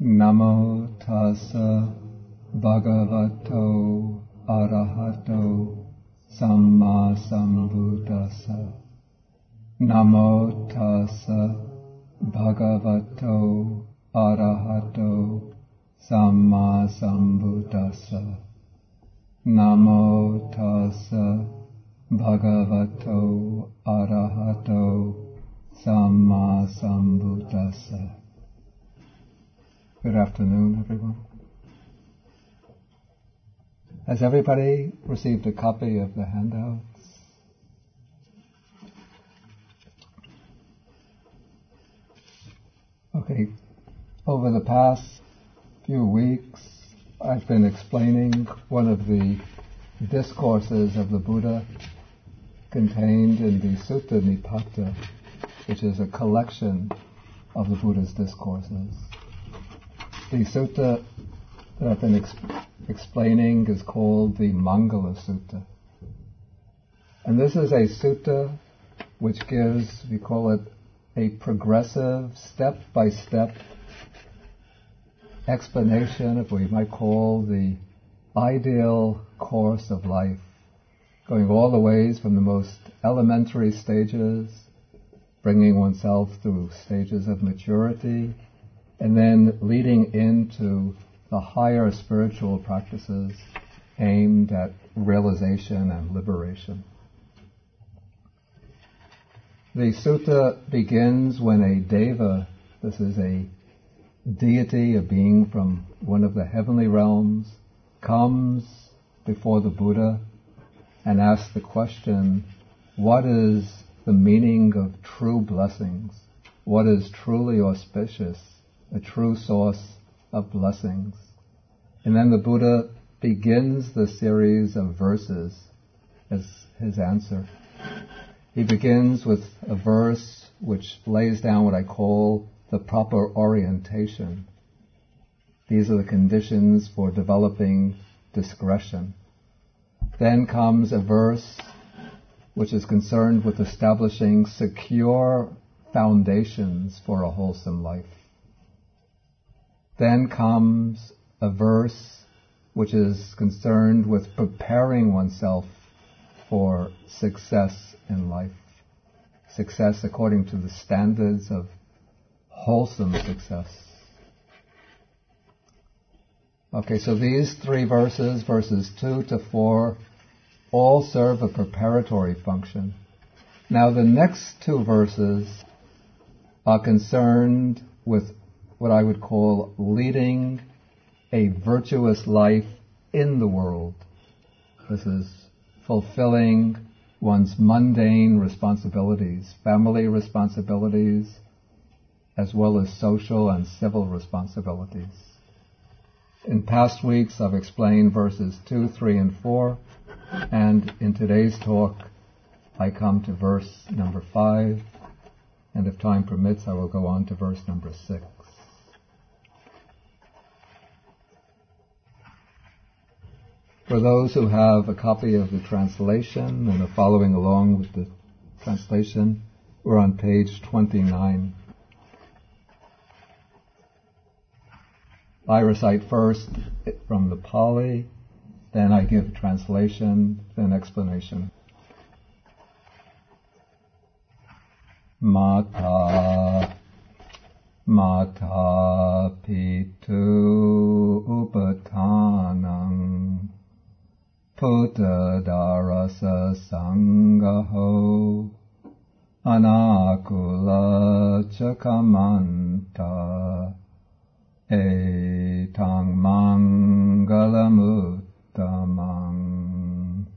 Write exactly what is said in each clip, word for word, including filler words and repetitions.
Namo tassa bhagavato arahato samma sambuddhassa. Namo tassa bhagavato arahato samma sambuddhassa. Namo tassa bhagavato arahato samma sambuddhassa. Good afternoon, everyone. Has everybody received a copy of the handouts? Okay, over the past few weeks, I've been explaining one of the discourses of the Buddha contained in the Sutta Nipata, which is a collection of the Buddha's discourses. The sutta that I've been ex- explaining is called the Mangala Sutta. And this is a sutta which gives, we call it, a progressive, step-by-step explanation of what we might call the ideal course of life, going all the ways from the most elementary stages, bringing oneself through stages of maturity, and then leading into the higher spiritual practices aimed at realization and liberation. The sutta begins when a deva, this is a deity, a being from one of the heavenly realms, comes before the Buddha and asks the question, what is the meaning of true blessings? What is truly auspicious? A true source of blessings. And then the Buddha begins the series of verses as his answer. He begins with a verse which lays down what I call the proper orientation. These are the conditions for developing discretion. Then comes a verse which is concerned with establishing secure foundations for a wholesome life. Then comes a verse which is concerned with preparing oneself for success in life. Success according to the standards of wholesome success. Okay, so these three verses, verses two to four, all serve a preparatory function. Now the next two verses are concerned with what I would call leading a virtuous life in the world. This is fulfilling one's mundane responsibilities, family responsibilities, as well as social and civil responsibilities. In past weeks, I've explained verses two, three, and four, and in today's talk, I come to verse number five, and if time permits, I will go on to verse number six. For those who have a copy of the translation and are following along with the translation, we're on page twenty-nine. I recite first from the Pali, then I give translation, then explanation. Mata Mata Pitu Upatanang Putta Darasa Sangaho Anakula Chakamanta Etang Mangalamuttamang.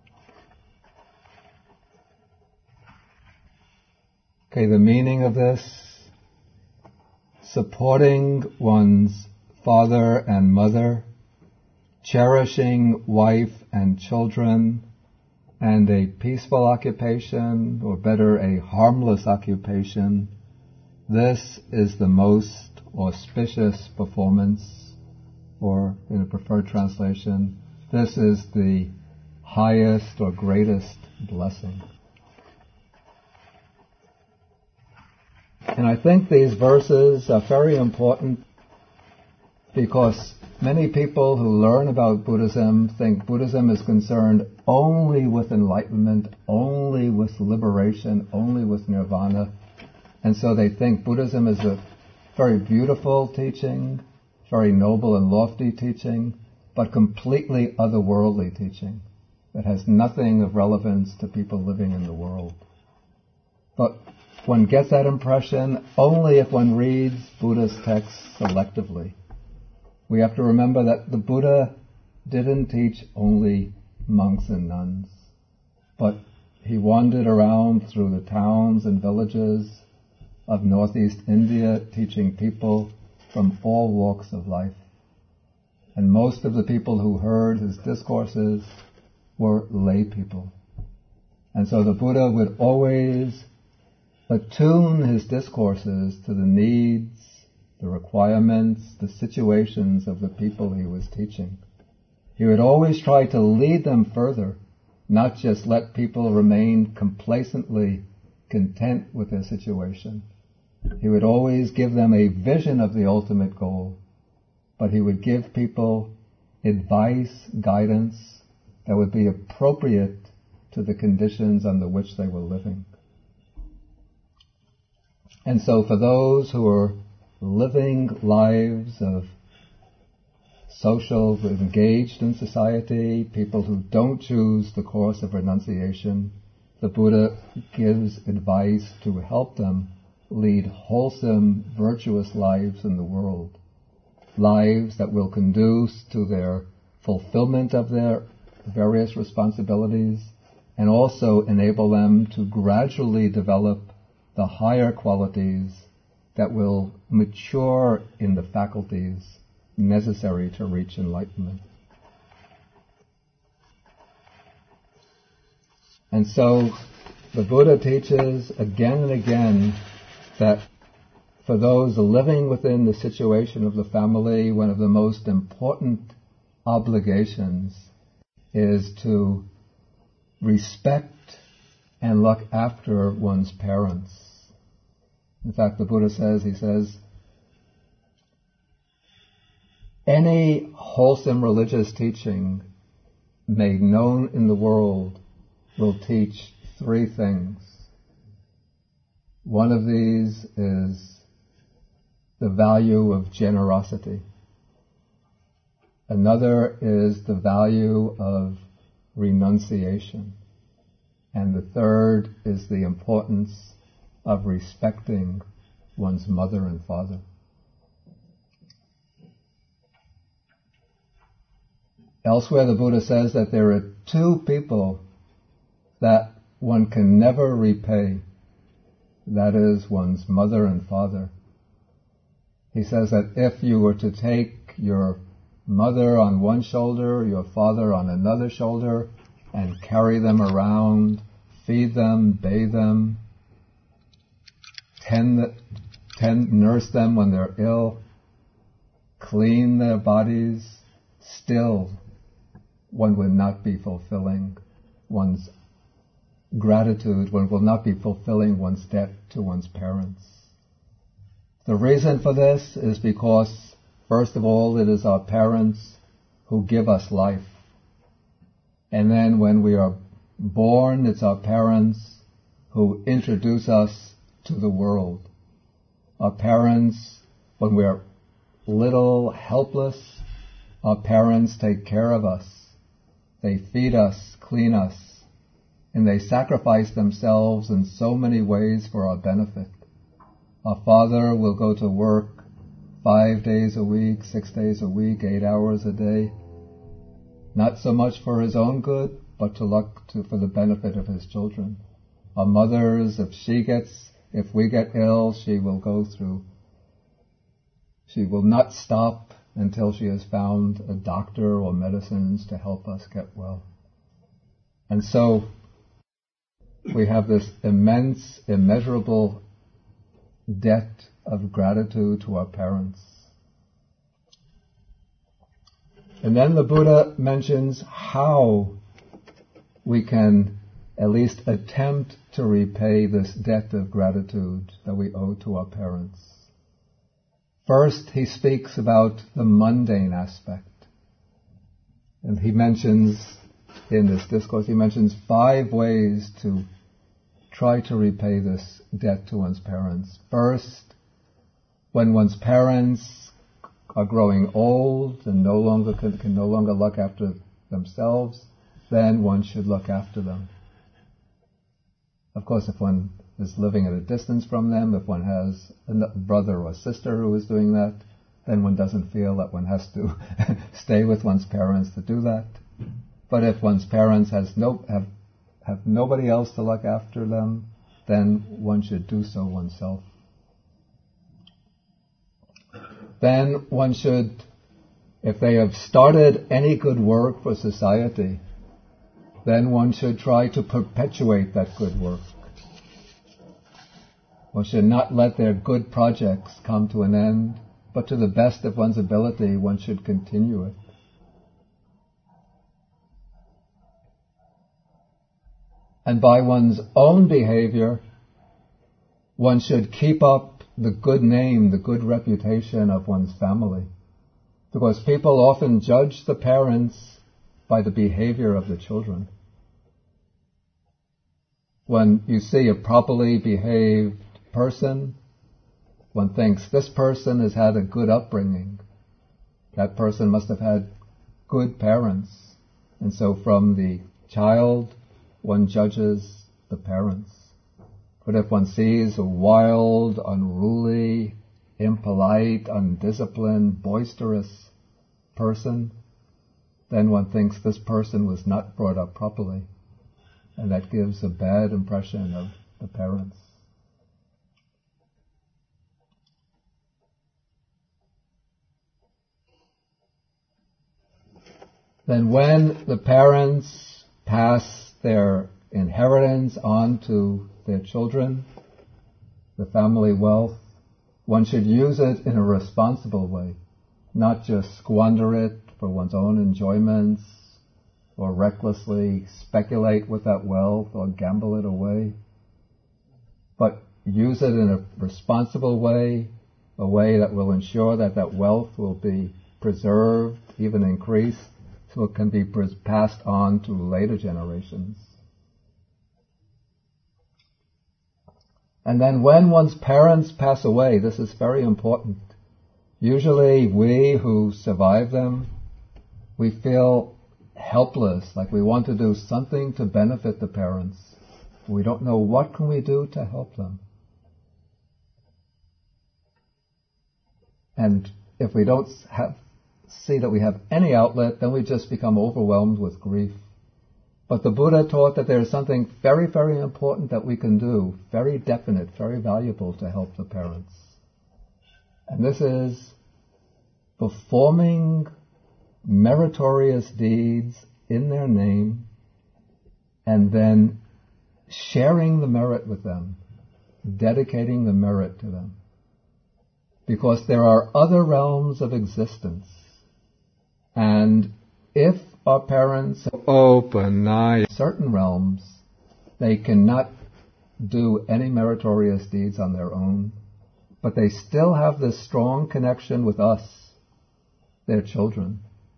Okay, the meaning of this: supporting one's father and mother, cherishing wife and children, and a peaceful occupation, or better, a harmless occupation. This is the most auspicious performance, or in a preferred translation, this is the highest or greatest blessing. And I think these verses are very important because many people who learn about Buddhism think Buddhism is concerned only with enlightenment, only with liberation, only with nirvana. And so they think Buddhism is a very beautiful teaching, very noble and lofty teaching, but completely otherworldly teaching that has nothing of relevance to people living in the world. But one gets that impression only if one reads Buddha's texts selectively. We have to remember that the Buddha didn't teach only monks and nuns, but he wandered around through the towns and villages of northeast India teaching people from all walks of life. And most of the people who heard his discourses were lay people. And so the Buddha would always attune his discourses to the needs, the requirements, the situations of the people he was teaching. He would always try to lead them further, not just let people remain complacently content with their situation. He would always give them a vision of the ultimate goal, but he would give people advice, guidance that would be appropriate to the conditions under which they were living. And so for those who are living lives of social, engaged in society, people who don't choose the course of renunciation, the Buddha gives advice to help them lead wholesome, virtuous lives in the world. Lives that will conduce to their fulfillment of their various responsibilities and also enable them to gradually develop the higher qualities that will mature in the faculties necessary to reach enlightenment. And so the Buddha teaches again and again that for those living within the situation of the family, one of the most important obligations is to respect and look after one's parents. In fact, the Buddha says, he says, any wholesome religious teaching made known in the world will teach three things. One of these is the value of generosity. Another is the value of renunciation. And the third is the importance of respecting one's mother and father. Elsewhere, the Buddha says that there are two people that one can never repay. That is one's mother and father. He says that if you were to take your mother on one shoulder, your father on another shoulder, and carry them around, feed them, bathe them, tend, tend, nurse them when they're ill, clean their bodies, still one would not be fulfilling one's gratitude, one will not be fulfilling one's debt to one's parents. The reason for this is because, first of all, it is our parents who give us life. And then when we are born, it's our parents who introduce us to the world. Our parents, when we're little, helpless, our parents take care of us. They feed us, clean us, and they sacrifice themselves in so many ways for our benefit. Our father will go to work five days a week, six days a week, eight hours a day, not so much for his own good, but to look to, for the benefit of his children. Our mothers, if she gets, if we get ill, she will go through, she will not stop until she has found a doctor or medicines to help us get well. And so we have this immense, immeasurable debt of gratitude to our parents. And then the Buddha mentions how we can at least attempt to repay this debt of gratitude that we owe to our parents. First, he speaks about the mundane aspect. And he mentions, in this discourse, he mentions five ways to try to repay this debt to one's parents. First, when one's parents are growing old and no longer can, can no longer look after themselves, then one should look after them. Of course, if one is living at a distance from them, if one has a brother or sister who is doing that, then one doesn't feel that one has to stay with one's parents to do that. But if one's parents has no, have, have nobody else to look after them, then one should do so oneself. Then one should, if they have started any good work for society, then one should try to perpetuate that good work. One should not let their good projects come to an end, but to the best of one's ability, one should continue it. And by one's own behavior, one should keep up the good name, the good reputation of one's family. Because people often judge the parents by the behavior of the children. When you see a properly behaved person, one thinks this person has had a good upbringing. That person must have had good parents. And so from the child, one judges the parents. But if one sees a wild, unruly, impolite, undisciplined, boisterous person, then one thinks this person was not brought up properly. And that gives a bad impression of the parents. Then when the parents pass their inheritance on to their children, the family wealth, one should use it in a responsible way, not just squander it for one's own enjoyments or recklessly speculate with that wealth or gamble it away, but use it in a responsible way, a way that will ensure that that wealth will be preserved, even increased, so it can be passed on to later generations. And then when one's parents pass away, this is very important. Usually we who survive them, we feel helpless, like we want to do something to benefit the parents. We don't know what can we do to help them. And if we don't have, see that we have any outlet, then we just become overwhelmed with grief. But the Buddha taught that there is something very, very important that we can do, very definite, very valuable to help the parents. And this is performing meritorious deeds in their name and then sharing the merit with them, dedicating the merit to them. Because there are other realms of existence. And if our parents open eye certain realms, they cannot do any meritorious deeds on their own, but they still have this strong connection with us, their children.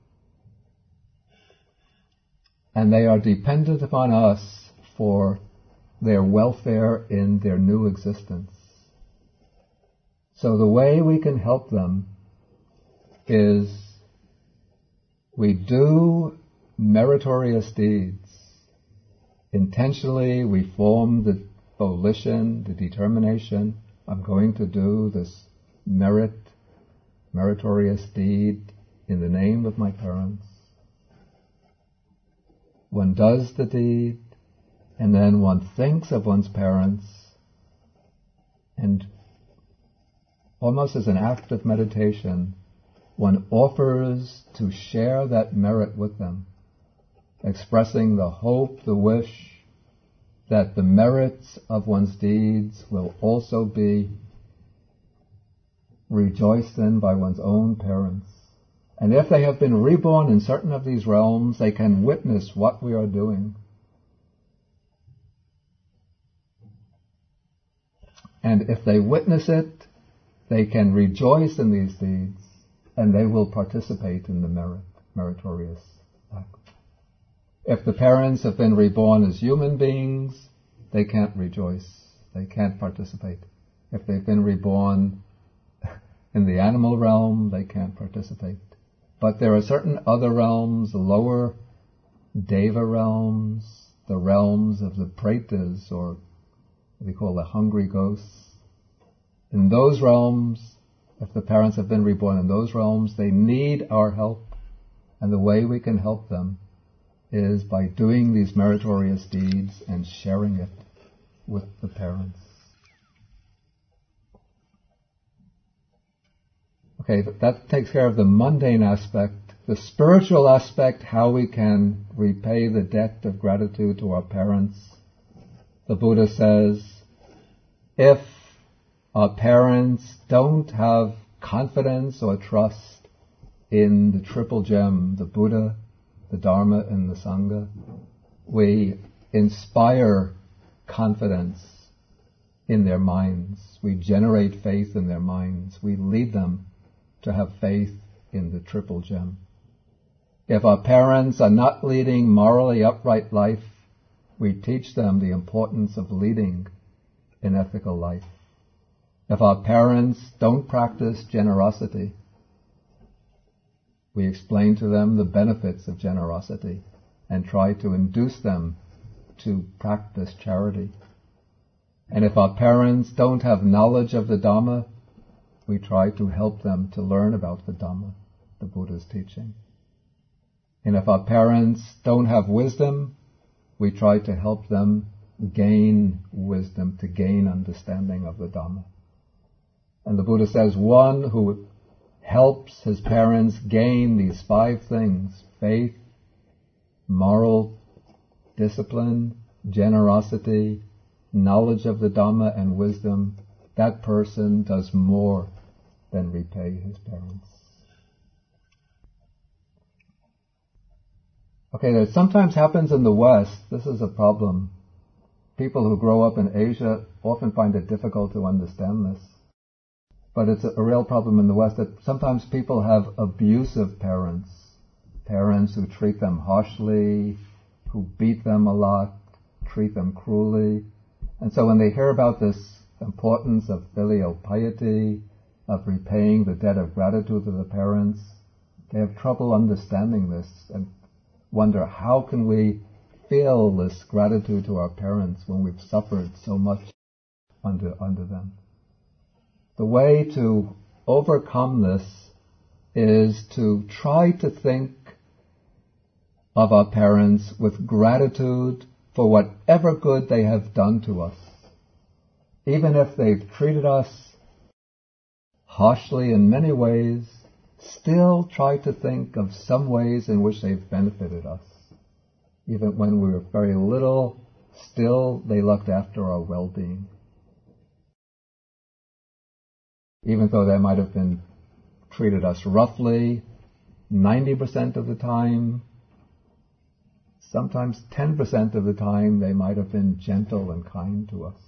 And they are dependent upon us for their welfare in their new existence. So the way we can help them is we do meritorious deeds. Intentionally, we form the volition, the determination, I'm going to do this merit, meritorious deed in the name of my parents. One does the deed, and then one thinks of one's parents, and almost as an act of meditation, one offers to share that merit with them, expressing the hope, the wish that the merits of one's deeds will also be rejoiced in by one's own parents. And if they have been reborn in certain of these realms, they can witness what we are doing. And if they witness it, they can rejoice in these deeds, and they will participate in the merit, meritorious act. If the parents have been reborn as human beings, they can't rejoice. They can't participate. If they've been reborn in the animal realm, they can't participate. But there are certain other realms, lower deva realms, the realms of the pretas, or what we call the hungry ghosts. In those realms, if the parents have been reborn in those realms, they need our help. And the way we can help them is by doing these meritorious deeds and sharing it with the parents. Okay, that takes care of the mundane aspect. The spiritual aspect, how we can repay the debt of gratitude to our parents. The Buddha says, if our parents don't have confidence or trust in the triple gem, the Buddha, the Dharma, and the Sangha, we inspire confidence in their minds. We generate faith in their minds. We lead them to have faith in the triple gem. If our parents are not leading morally upright life, we teach them the importance of leading an ethical life. If our parents don't practice generosity, we explain to them the benefits of generosity and try to induce them to practice charity. And if our parents don't have knowledge of the Dhamma, we try to help them to learn about the Dhamma, the Buddha's teaching. And if our parents don't have wisdom, we try to help them gain wisdom, to gain understanding of the Dhamma. And the Buddha says one who helps his parents gain these five things, faith, moral discipline, generosity, knowledge of the Dhamma, and wisdom, that person does more than repay his parents. Okay, that sometimes happens in the West. This is a problem. People who grow up in Asia often find it difficult to understand this. But it's a, a real problem in the West that sometimes people have abusive parents. Parents who treat them harshly, who beat them a lot, treat them cruelly. And so when they hear about this importance of filial piety, of repaying the debt of gratitude to the parents, they have trouble understanding this and wonder, how can we feel this gratitude to our parents when we've suffered so much under under them? The way to overcome this is to try to think of our parents with gratitude for whatever good they have done to us. Even if they've treated us harshly in many ways, still try to think of some ways in which they've benefited us. Even when we were very little, still they looked after our well-being. Even though they might have been treated us roughly, ninety percent of the time, sometimes ten percent of the time, they might have been gentle and kind to us.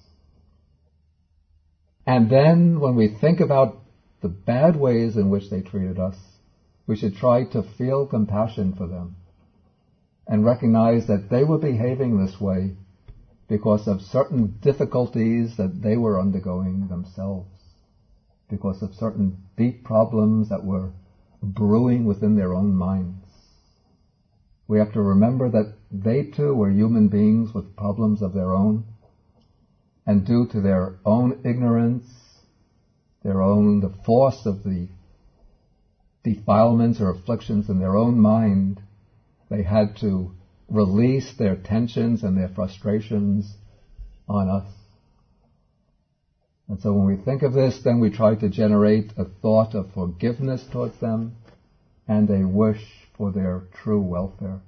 And then when we think about the bad ways in which they treated us, we should try to feel compassion for them and recognize that they were behaving this way because of certain difficulties that they were undergoing themselves, because of certain deep problems that were brewing within their own minds. We have to remember that they too were human beings with problems of their own, and due to their own ignorance, their own, the force of the defilements or afflictions in their own mind, they had to release their tensions and their frustrations on us. And so when we think of this, then we try to generate a thought of forgiveness towards them and a wish for their true welfare.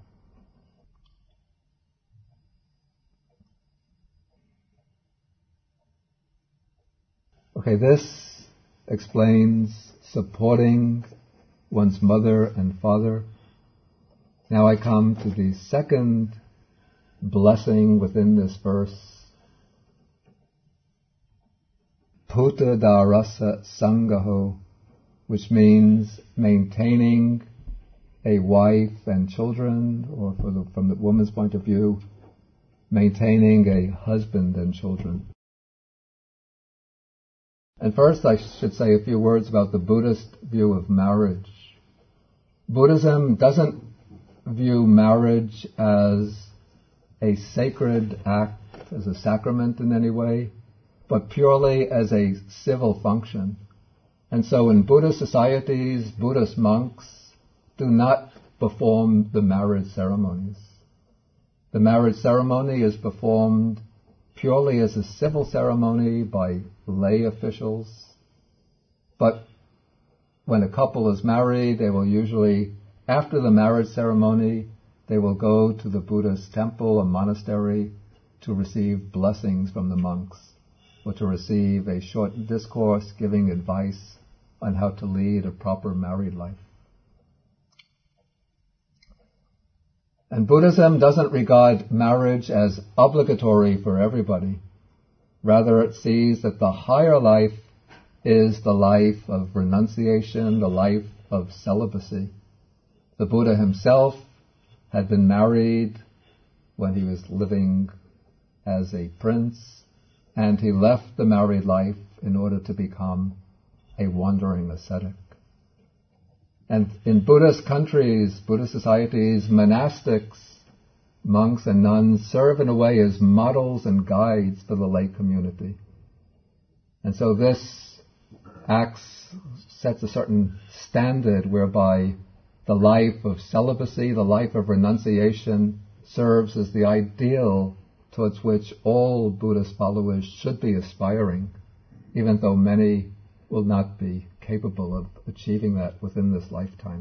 Okay, this explains supporting one's mother and father. Now I come to the second blessing within this verse. Bhuta Darasa Sangaho, which means maintaining a wife and children, or for the, from the woman's point of view, maintaining a husband and children. And first I should say a few words about the Buddhist view of marriage. Buddhism doesn't view marriage as a sacred act, as a sacrament in any way, but purely as a civil function. And so in Buddhist societies, Buddhist monks do not perform the marriage ceremonies. The marriage ceremony is performed purely as a civil ceremony by lay officials. But when a couple is married, they will usually, after the marriage ceremony, they will go to the Buddhist temple or monastery to receive blessings from the monks, or to receive a short discourse giving advice on how to lead a proper married life. And Buddhism doesn't regard marriage as obligatory for everybody. Rather, it sees that the higher life is the life of renunciation, the life of celibacy. The Buddha himself had been married when he was living as a prince, and he left the married life in order to become a wandering ascetic. And in Buddhist countries, Buddhist societies, monastics, monks and nuns serve in a way as models and guides for the lay community. And so this acts, sets a certain standard whereby the life of celibacy, the life of renunciation, serves as the ideal towards which all Buddhist followers should be aspiring, even though many will not be capable of achieving that within this lifetime.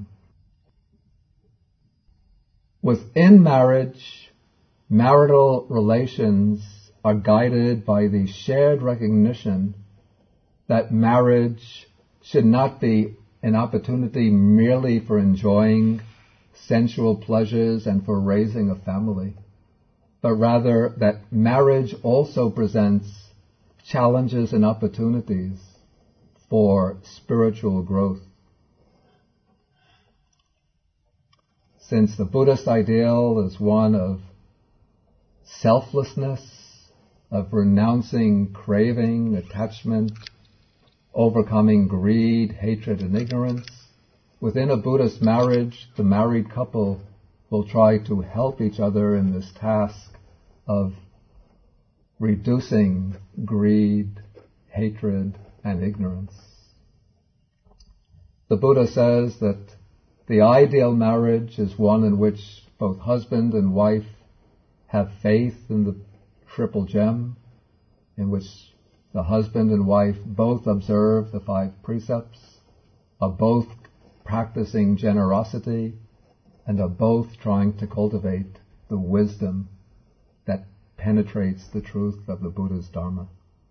Within marriage, marital relations are guided by the shared recognition that marriage should not be an opportunity merely for enjoying sensual pleasures and for raising a family, but rather that marriage also presents challenges and opportunities for spiritual growth. Since the Buddhist ideal is one of selflessness, of renouncing craving, attachment, overcoming greed, hatred, and ignorance, within a Buddhist marriage, the married couple will try to help each other in this task of reducing greed, hatred, and ignorance. The Buddha says that the ideal marriage is one in which both husband and wife have faith in the triple gem, in which the husband and wife both observe the five precepts, are both practicing generosity, and are both trying to cultivate the wisdom that penetrates the truth of the Buddha's Dharma.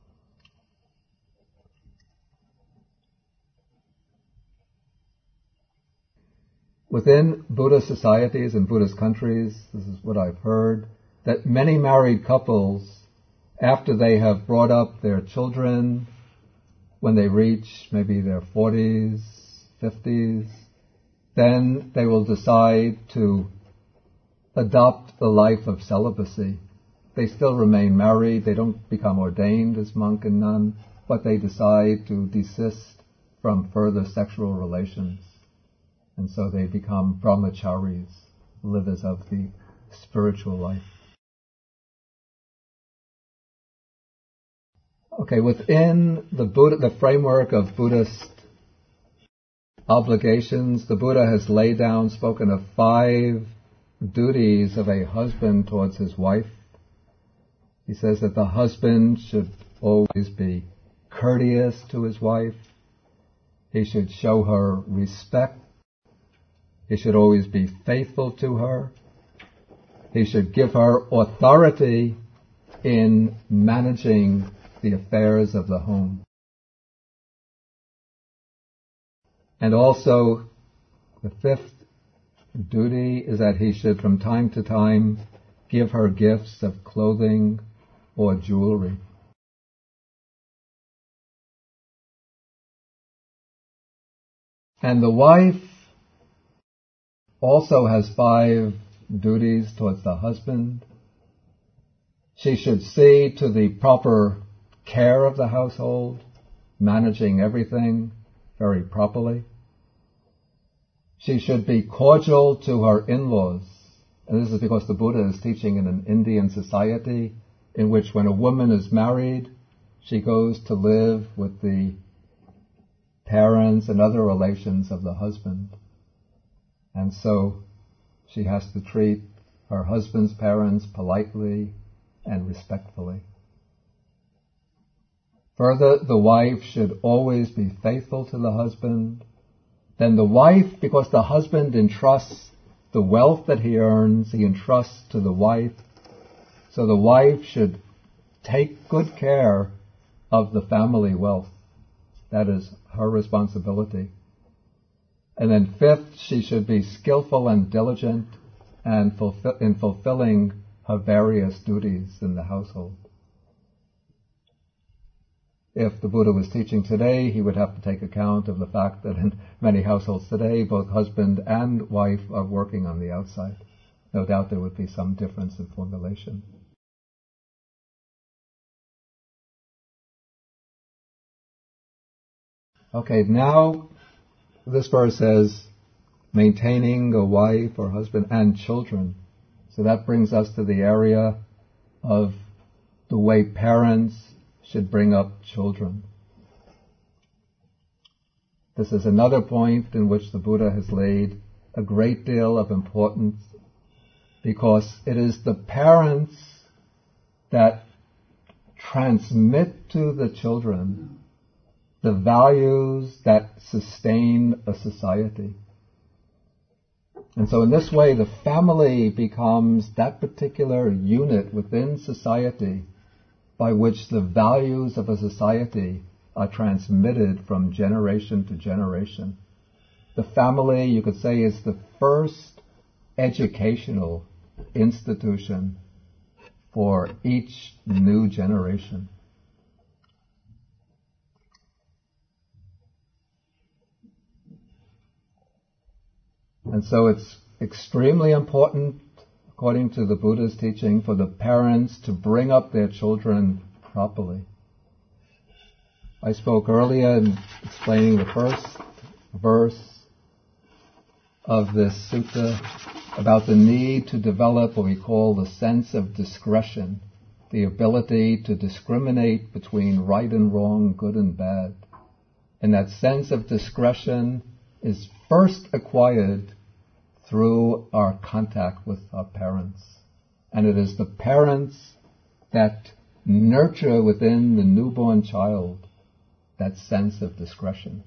Within Buddhist societies and Buddhist countries, this is what I've heard, that many married couples, after they have brought up their children, when they reach maybe their forties, fifties, then they will decide to adopt the life of celibacy. They still remain married, they don't become ordained as monk and nun, but they decide to desist from further sexual relations. And so they become brahmacharis, livers of the spiritual life. Okay, within the Buddha, the framework of Buddhist obligations, the Buddha has laid down, spoken of five duties of a husband towards his wife. He says that the husband should always be courteous to his wife. He should show her respect. He should always be faithful to her. He should give her authority in managing the affairs of the home. And also, the fifth duty is that he should from time to time give her gifts of clothing or jewelry. And the wife also has five duties towards the husband. She should see to the proper care of the household, managing everything very properly. She should be cordial to her in-laws. And this is because the Buddha is teaching in an Indian society in which when a woman is married, she goes to live with the parents and other relations of the husband. And so she has to treat her husband's parents politely and respectfully. Further, the wife should always be faithful to the husband. Then the wife, because the husband entrusts the wealth that he earns, he entrusts to the wife. So the wife should take good care of the family wealth. That is her responsibility. And then fifth, she should be skillful and diligent and fulfill, in fulfilling her various duties in the household. If the Buddha was teaching today, he would have to take account of the fact that in many households today, both husband and wife are working on the outside. No doubt there would be some difference in formulation. Okay, now this verse says, maintaining a wife or husband and children. So that brings us to the area of the way parents should bring up children. This is another point in which the Buddha has laid a great deal of importance, because it is the parents that transmit to the children the values that sustain a society. And so in this way, the family becomes that particular unit within society by which the values of a society are transmitted from generation to generation. The family, you could say, is the first educational institution for each new generation. And so it's extremely important, according to the Buddha's teaching, for the parents to bring up their children properly. I spoke earlier in explaining the first verse of this sutta about the need to develop what we call the sense of discretion, the ability to discriminate between right and wrong, good and bad. And that sense of discretion is first acquired through our contact with our parents. And it is the parents that nurture within the newborn child that sense of discretion.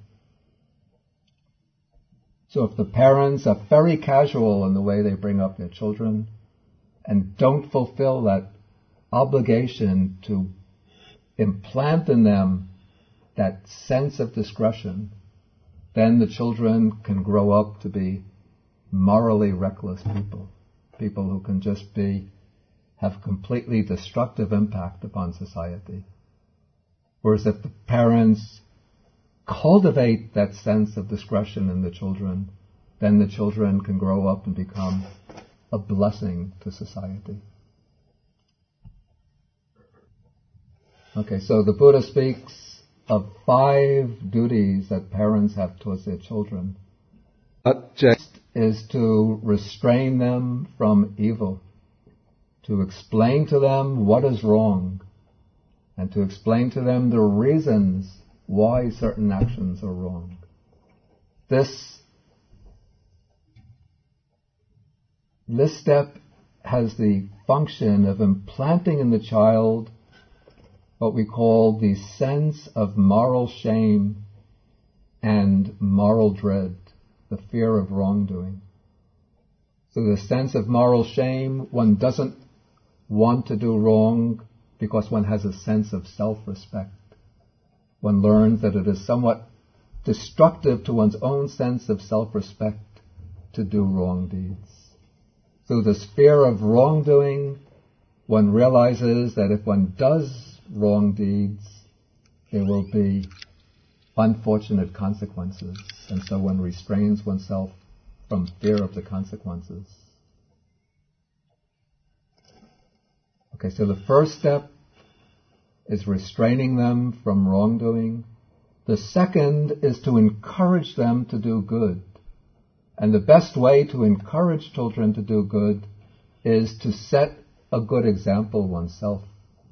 So if the parents are very casual in the way they bring up their children and don't fulfill that obligation to implant in them that sense of discretion, then the children can grow up to be morally reckless people, people who can just be, have completely destructive impact upon society. Whereas if the parents cultivate that sense of discretion in the children, then the children can grow up and become a blessing to society. Okay, so the Buddha speaks of five duties that parents have towards their children. Just is to restrain them from evil, to explain to them what is wrong, and to explain to them the reasons why certain actions are wrong. This, this step has the function of implanting in the child what we call the sense of moral shame and moral dread, the fear of wrongdoing. So the sense of moral shame, one doesn't want to do wrong because one has a sense of self-respect. One learns that it is somewhat destructive to one's own sense of self-respect to do wrong deeds. Through this fear of wrongdoing, one realizes that if one does wrong deeds, there will be unfortunate consequences, and so one restrains oneself from fear of the consequences. Okay, so the first step is restraining them from wrongdoing. The second is to encourage them to do good. And the best way to encourage children to do good is to set a good example oneself.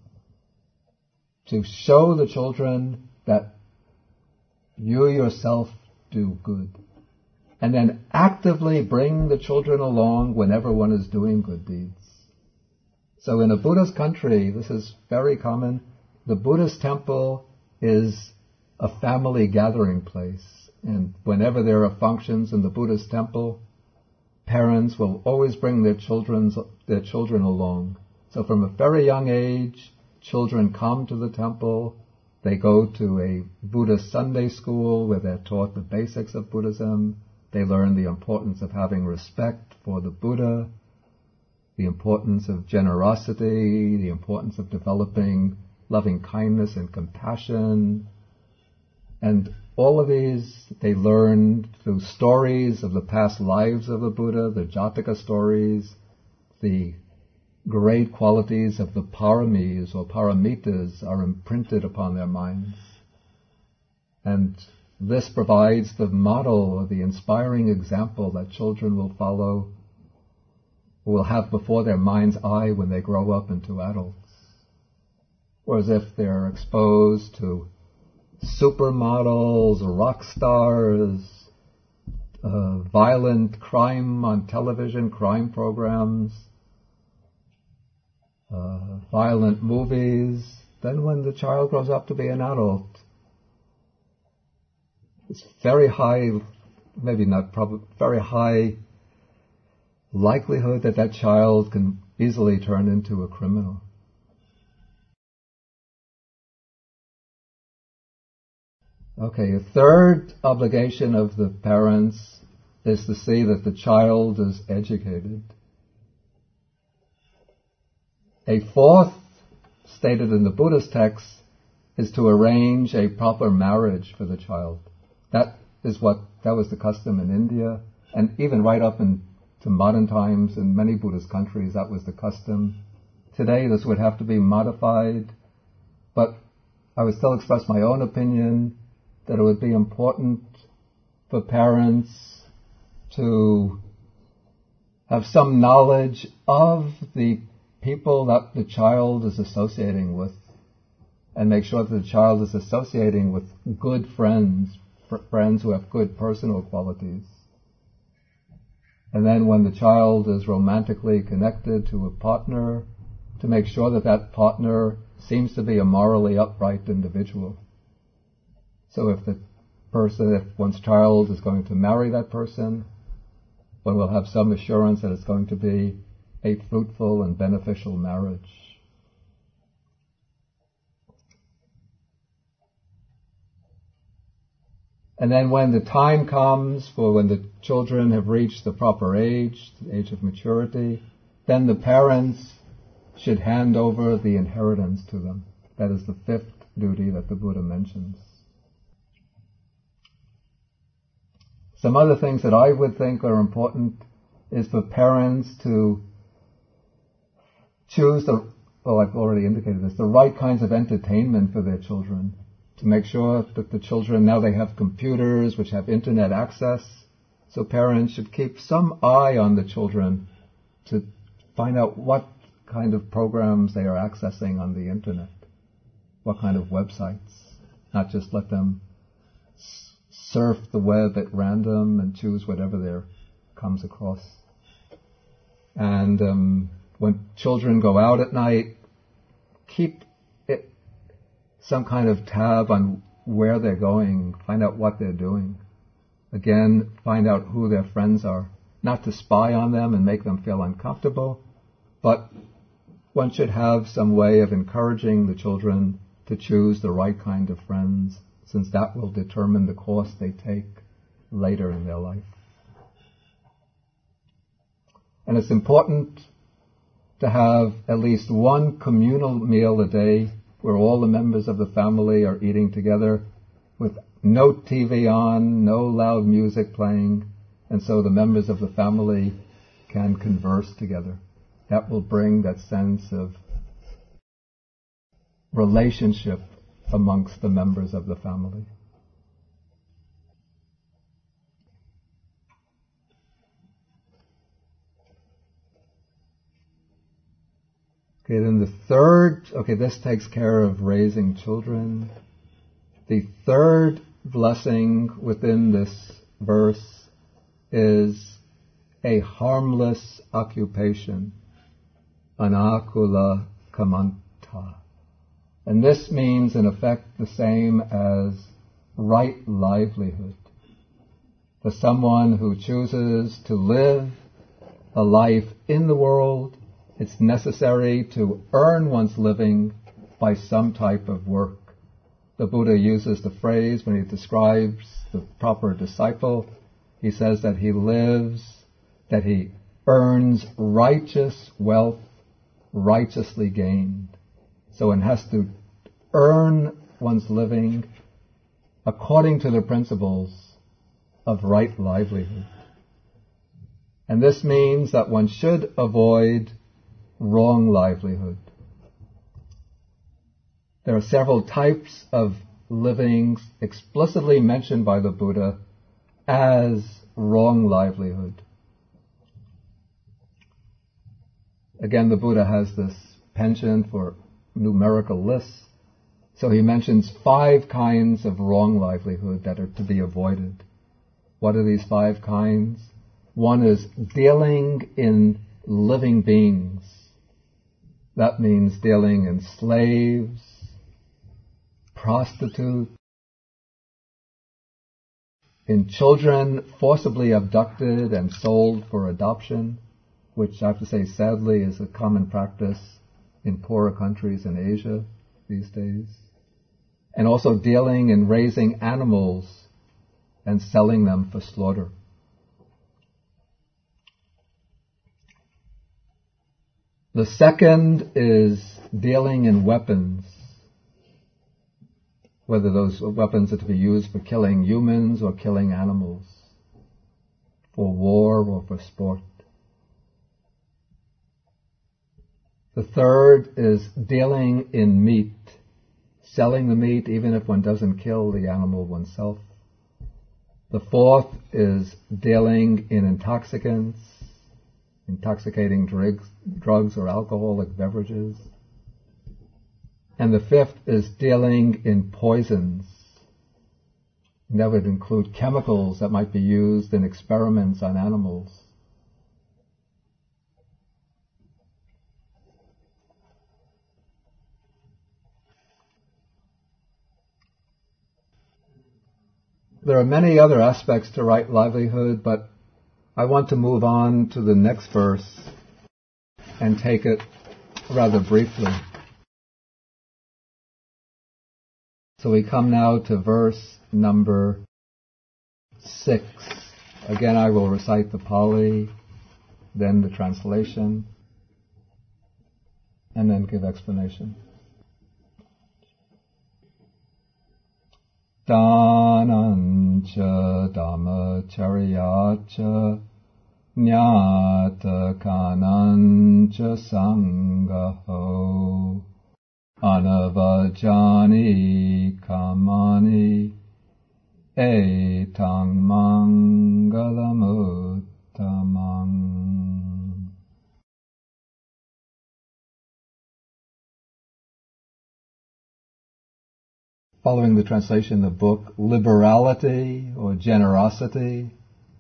To show the children that you yourself do good. And then actively bring the children along whenever one is doing good deeds. So in a Buddhist country, this is very common. The Buddhist temple is a family gathering place. And whenever there are functions in the Buddhist temple, parents will always bring their children, their children along. So from a very young age, children come to the temple. They go to a Buddhist Sunday school where they're taught the basics of Buddhism. They learn the importance of having respect for the Buddha, the importance of generosity, the importance of developing loving kindness and compassion. And all of these they learn through stories of the past lives of the Buddha, the Jataka stories, the great qualities of the paramis or paramitas are imprinted upon their minds. And this provides the model or the inspiring example that children will follow, will have before their mind's eye when they grow up into adults. Whereas if they're exposed to supermodels, rock stars, uh, violent crime on television, crime programs, uh, violent movies, then when the child grows up to be an adult, it's very high, maybe not probably, very high likelihood that that child can easily turn into a criminal. Okay, a third obligation of the parents is to see that the child is educated. A fourth, stated in the Buddhist texts, is to arrange a proper marriage for the child. That is what, that was the custom in India, and even right up into modern times in many Buddhist countries, that was the custom. Today this would have to be modified, but I would still express my own opinion that it would be important for parents to have some knowledge of the people that the child is associating with, and make sure that the child is associating with good friends, friends who have good personal qualities. And then when the child is romantically connected to a partner, to make sure that that partner seems to be a morally upright individual. So if the person, if one's child is going to marry that person, one will have some assurance that it's going to be a fruitful and beneficial marriage. And then when the time comes for when the children have reached the proper age, the age of maturity, then the parents should hand over the inheritance to them. That is the fifth duty that the Buddha mentions. Some other things that I would think are important is for parents to choose the, well, I've already indicated this, the right kinds of entertainment for their children, to make sure that the children, now they have computers which have internet access, so parents should keep some eye on the children to find out what kind of programs they are accessing on the internet, what kind of websites, not just let them surf the web at random and choose whatever there comes across. And um, when children go out at night, keep it, some kind of tab on where they're going, find out what they're doing. Again, find out who their friends are. Not to spy on them and make them feel uncomfortable, but one should have some way of encouraging the children to choose the right kind of friends, since that will determine the course they take later in their life. And it's important to have at least one communal meal a day where all the members of the family are eating together with no T V on, no loud music playing, and so the members of the family can converse together. That will bring that sense of relationship amongst the members of the family. Okay, then the third, okay, this takes care of raising children. The third blessing within this verse is a harmless occupation, anakula kamanta. And this means, in effect, the same as right livelihood. For someone who chooses to live a life in the world, it's necessary to earn one's living by some type of work. The Buddha uses the phrase when he describes the proper disciple. He says that he lives, that he earns righteous wealth, righteously gained. So one has to earn one's living according to the principles of right livelihood. And this means that one should avoid wrong livelihood. There are several types of livings explicitly mentioned by the Buddha as wrong livelihood. Again, the Buddha has this penchant for numerical lists, so he mentions five kinds of wrong livelihood that are to be avoided. What are these five kinds? One is dealing in living beings. That means dealing in slaves, prostitutes, in children forcibly abducted and sold for adoption, which I have to say sadly is a common practice in poorer countries in Asia these days. And also dealing in raising animals and selling them for slaughter. The second is dealing in weapons, whether those weapons are to be used for killing humans or killing animals, for war or for sport. The third is dealing in meat, selling the meat even if one doesn't kill the animal oneself. The fourth is dealing in intoxicants, intoxicating drugs, drugs or alcoholic beverages. And the fifth is dealing in poisons. And that would include chemicals that might be used in experiments on animals. There are many other aspects to right livelihood, but I want to move on to the next verse and take it rather briefly. So we come now to verse number six. Again, I will recite the Pali, then the translation, and then give explanation. Dhanancha dhammacharyacha nyata kanancha sangaho anavajani kamani etang mangalamuttamang. Following the translation of the book, liberality or generosity,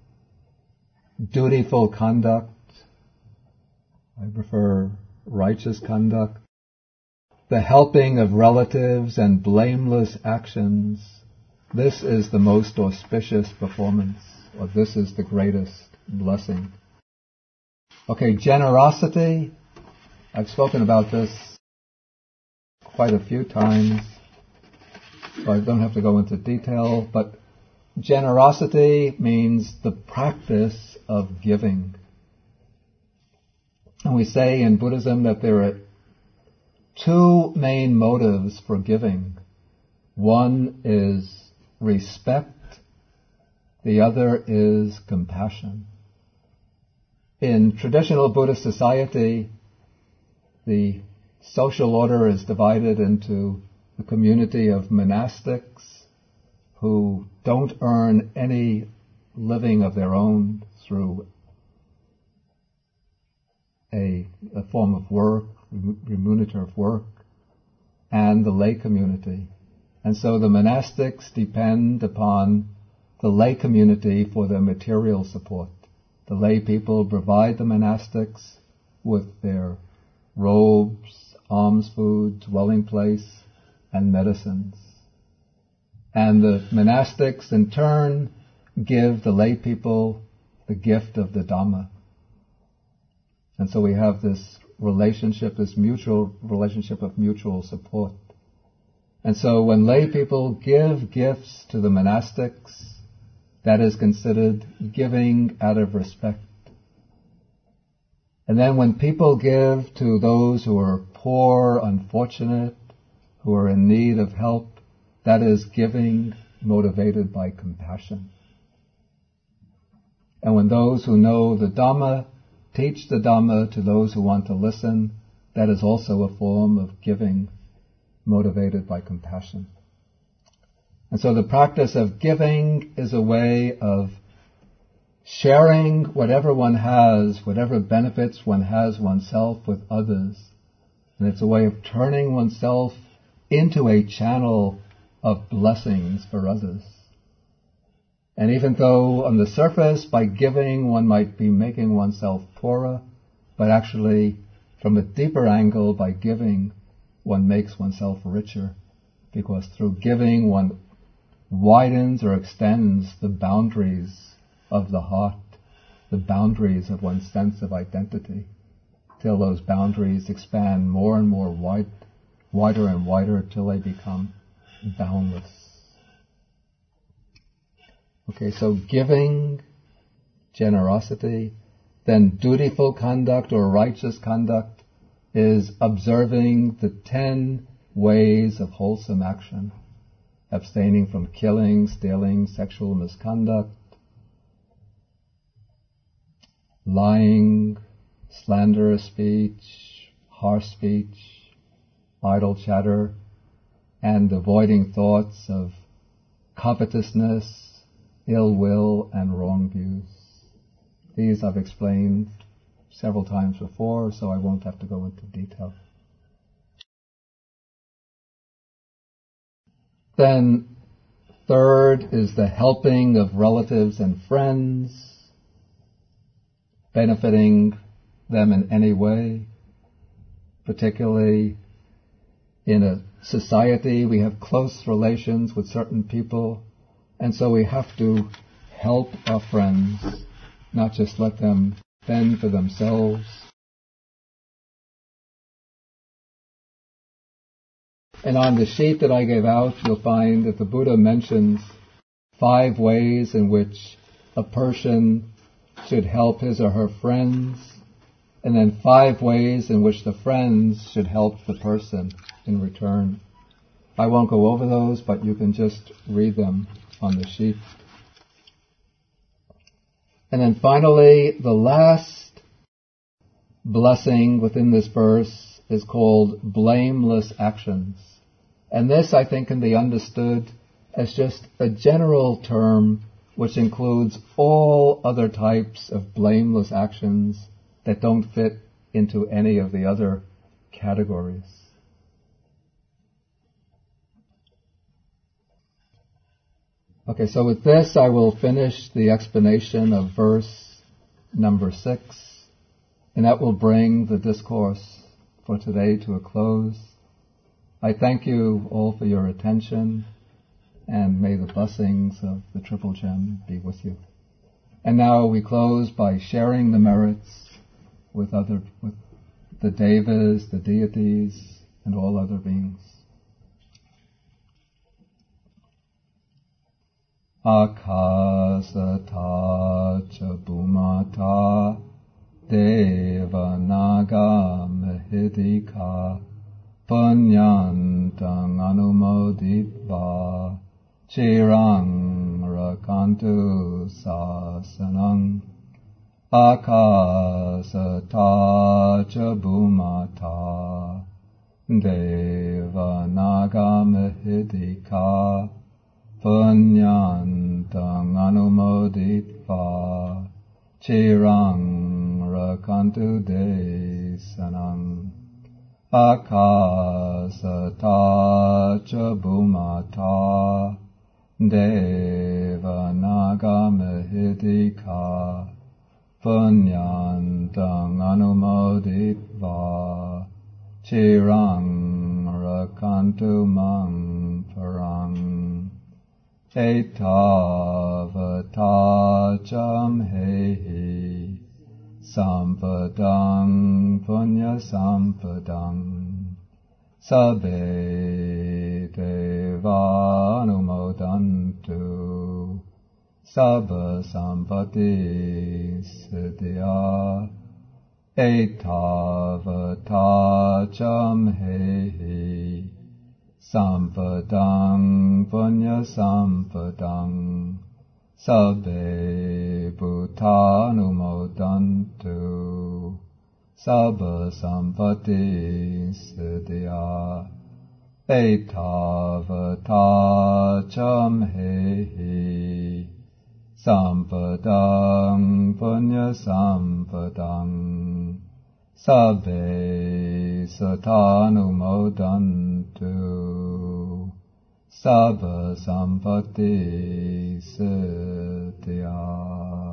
dutiful conduct, I prefer righteous conduct, the helping of relatives and blameless actions, this is the most auspicious performance, or this is the greatest blessing. Okay, generosity, I've spoken about this quite a few times, so I don't have to go into detail, but generosity means the practice of giving. And we say in Buddhism that there are two main motives for giving. One is respect, the other is compassion. In traditional Buddhist society, the social order is divided into the community of monastics who don't earn any living of their own through a, a form of work, remunerative work, and the lay community. And so the monastics depend upon the lay community for their material support. The lay people provide the monastics with their robes, alms food, dwelling place, and medicines. And the monastics in turn give the lay people the gift of the Dhamma. And so we have this relationship, this mutual relationship of mutual support. And so when lay people give gifts to the monastics, that is considered giving out of respect. And then when people give to those who are poor, unfortunate, who are in need of help, that is giving motivated by compassion. And when those who know the Dhamma teach the Dhamma to those who want to listen, that is also a form of giving motivated by compassion. And so the practice of giving is a way of sharing whatever one has, whatever benefits one has oneself with others. And it's a way of turning oneself into a channel of blessings for others. And even though on the surface, by giving, one might be making oneself poorer, but actually, from a deeper angle, by giving, one makes oneself richer. Because through giving, one widens or extends the boundaries of the heart, the boundaries of one's sense of identity, till those boundaries expand more and more wide, wider and wider, till they become boundless. Okay, so giving, generosity, then dutiful conduct or righteous conduct is observing the ten ways of wholesome action, abstaining from killing, stealing, sexual misconduct, lying, slanderous speech, harsh speech, idle chatter, and avoiding thoughts of covetousness, ill will, and wrong views. These I've explained several times before, so I won't have to go into detail. Then, third is the helping of relatives and friends, benefiting them in any way, particularly in a society we have close relations with certain people, and so we have to help our friends, not just let them fend for themselves. And on the sheet that I gave out, you'll find that the Buddha mentions five ways in which a person should help his or her friends, and then five ways in which the friends should help the person in return. I won't go over those, but you can just read them on the sheet. And then finally, the last blessing within this verse is called blameless actions. And this, I think, can be understood as just a general term which includes all other types of blameless actions that don't fit into any of the other categories. Okay, so with this I will finish the explanation of verse number six, and that will bring the discourse for today to a close. I thank you all for your attention, and may the blessings of the Triple Gem be with you. And now we close by sharing the merits with other, with the devas, the deities, and all other beings. Akasata cha bhumata deva naga mahidika punyantang anumoditva Chirang rakantu sasanang akasata cha bhumata devanagam punyantang anumoditva chirang rakantu desanang akasata cha bhumata devanagam hidika punyantang anumoditva chirang rakantu mang parang etavata hehi sampadang punya sampadang sabbe devanumodantu sabba sampati siddhya etavata hehi sampadang punya sampadang sabbe bhutanumodantu sabba sampati siddhya etavata hehi sampadang punya sampadang sabbe satanumodantu sabba sampati siddhya.